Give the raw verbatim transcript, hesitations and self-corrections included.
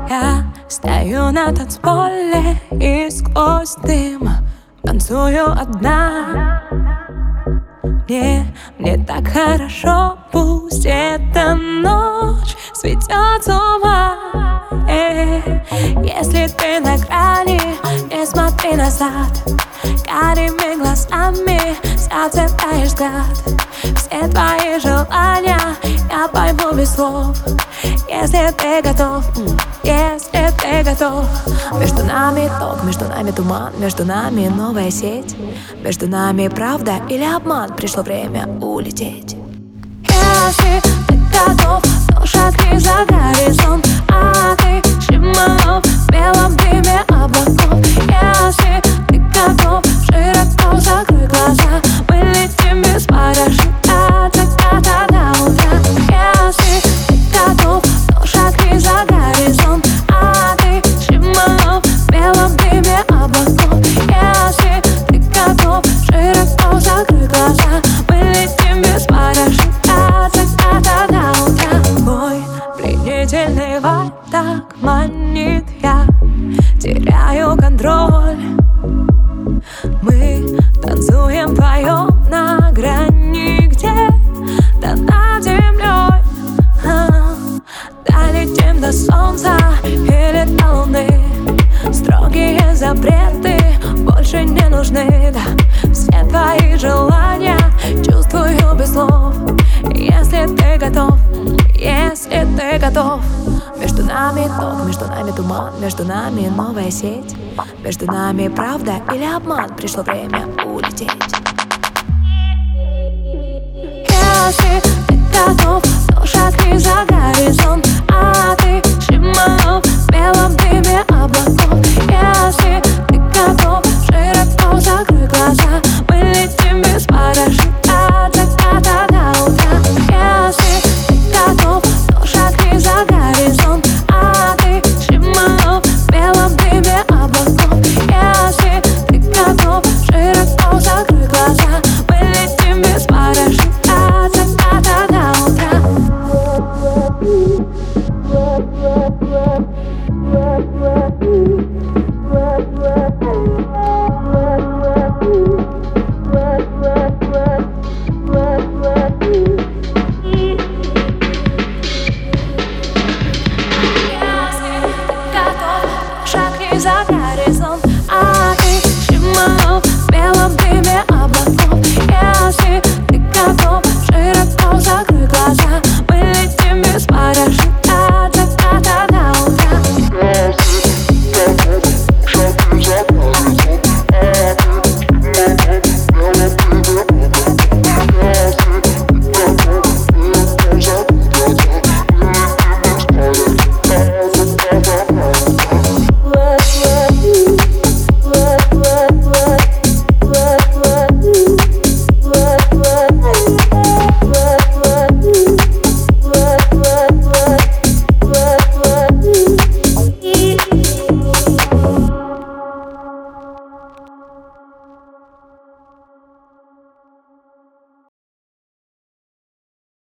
Я стою на танцполе и сквозь дым танцую одна. Мне, мне так хорошо, пусть эта ночь светет с ума. э, Если ты на грани, не смотри назад. Карими глазами созерцаешь взгляд. Все твои желания я пойму без слов. Если ты готов, если ты готов. Между нами ток, между нами туман, между нами новая сеть. Между нами правда или обман, пришло время улететь. Если ты готов, то шагни за горизонт. А ты шиманов в белом дыме облаков. Если ты готов, широко закрой глаза. Мы летим без парашюта от заката до утра. Если ты готов, то шагни за горизонт. А ты шиманов в белом дыме облаков. Если ты готов, широко закрой глаза. Мы летим без парашюта от заката до утра. Мой пленительный вайб так манит, я теряю контроль. Мы танцуем вдвоем на грани где-то над землей. а, Долетим до солнца или до луны. Строгие запреты больше не нужны, да. Все твои желания чувствую без слов. Если ты готов, если ты готов. Между нами ток, между нами туман, между нами новая сеть. Между нами правда или обман, пришло время улететь. Если ты готов, то шагни за горизонт.